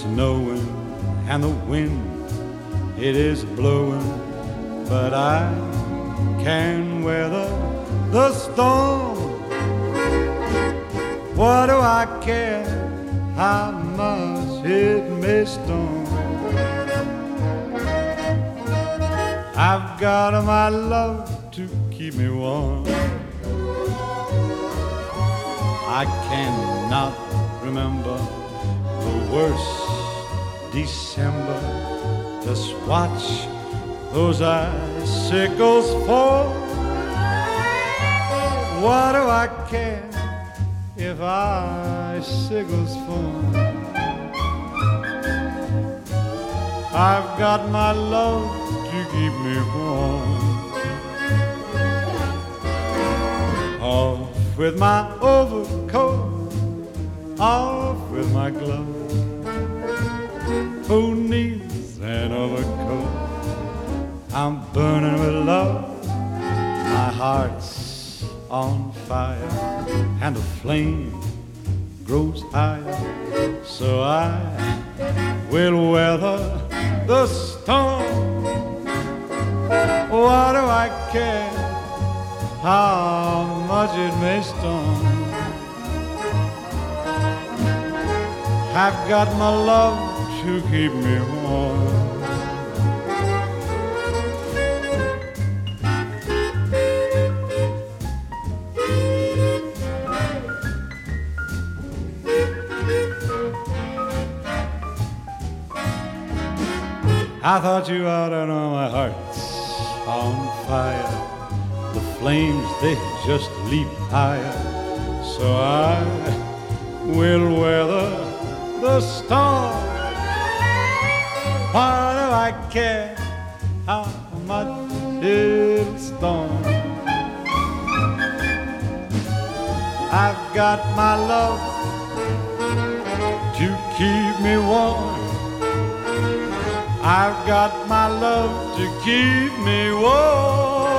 snowing and the wind, it is blowing, but I can weather the storm. What do I care how much it may storm? I've got my love to keep me warm. I cannot remember the worst December. Just watch those icicles fall. What do I care if icicles fall? I've got my love to keep me warm. Off with my overcoat, off with my gloves. Who needs an overcoat? I'm burning with love. My heart's on fire and the flame grows higher, so I will weather the storm. What do I care how much it may storm? I've got my love to keep me warm. I thought you ought to know my heart's on fire. The flames, they just leap higher, so I will weather the storm. Why do I care how much it'll storm? I've got my love to keep me warm. I've got my love to keep me warm.